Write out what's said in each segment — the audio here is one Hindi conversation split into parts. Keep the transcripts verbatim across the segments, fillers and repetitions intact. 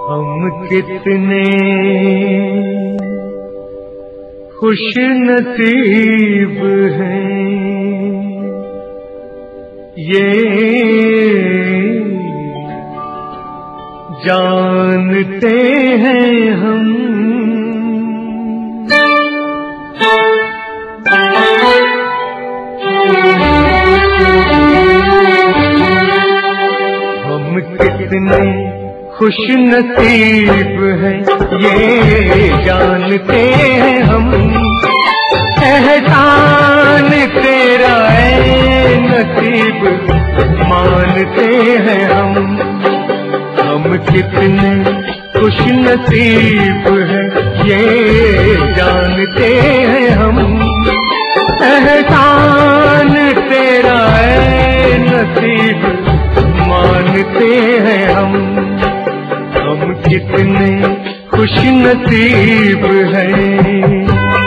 हम कितने खुश नसीब हैं, ये जानते हैं हम। हम कितने खुश नसीब हैं, ये जानते हैं हम। एहसान तेरा है नसीब मानते हैं हम। हम कितने खुश नसीब हैं, ये जानते हैं हम। एहसान तेरा है नसीब मानते हैं हम। हम कितने खुश नसीब हैं।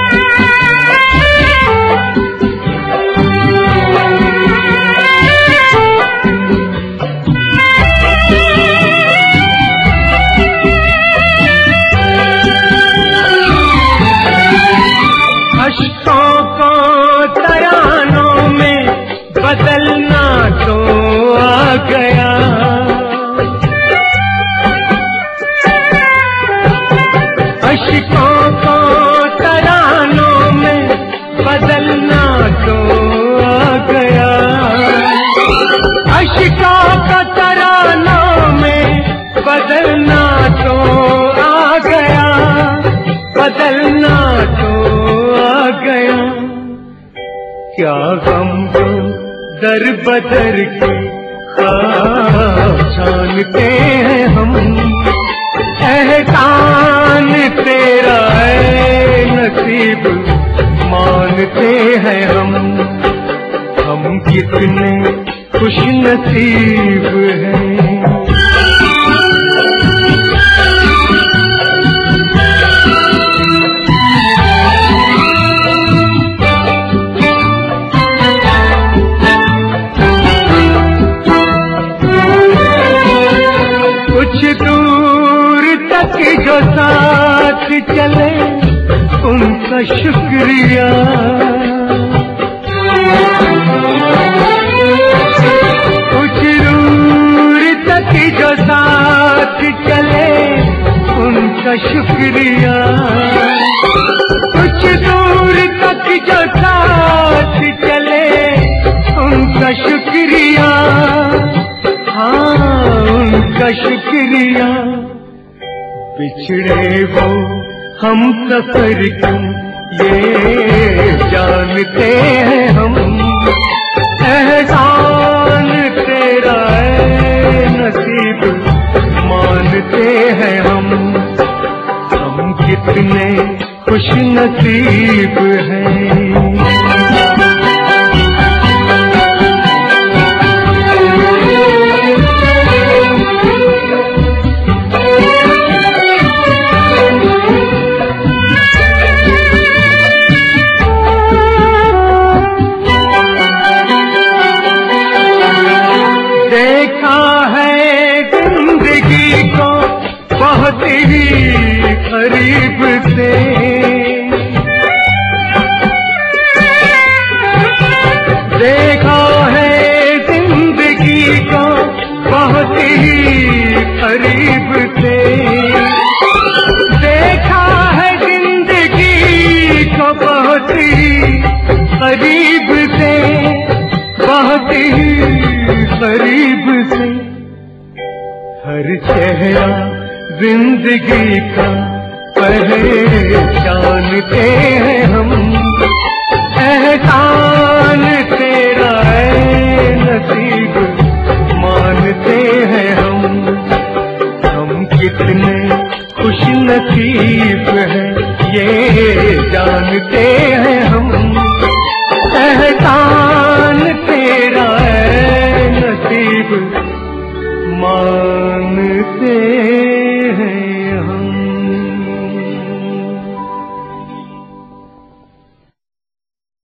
अश्कों को तरानों में बदलना तो आ गया। अश्कों को तरानों में बदलना तो आ गया। अश्कों को तरानों में बदलना तो आ गया। बदलना तो आ गया। क्या गम को दर बदर के ख्वाब जानते हैं हम। एहसान तेरा है नसीब मानते हैं हम। हम कितने खुश नसीब हैं। कुछ दूर तक जो साथ चले उनका शुक्रिया। कुछ दूर तक जो साथ चले उनका शुक्रिया। कुछ दूर तक जो साथ चले उनका शुक्रिया। हाँ उनका शुक्रिया। बिछड़े वो हम सफर क्यों ये जानते हैं हम। एहसान तेरा है नसीब मानते हैं हम। हम कितने खुश नसीब हैं। देखा है जिंदगी को बहुत ही करीब से। देखा है जिंदगी को बहुत ही करीब से। देखा है जिंदगी को बहुत ही करीब से। बहुत ही करीब से। हर चेहरा जिंदगी का पहचानते हैं हम। एहसान तेरा है नसीब मानते हैं हम। हम कितने खुश नसीब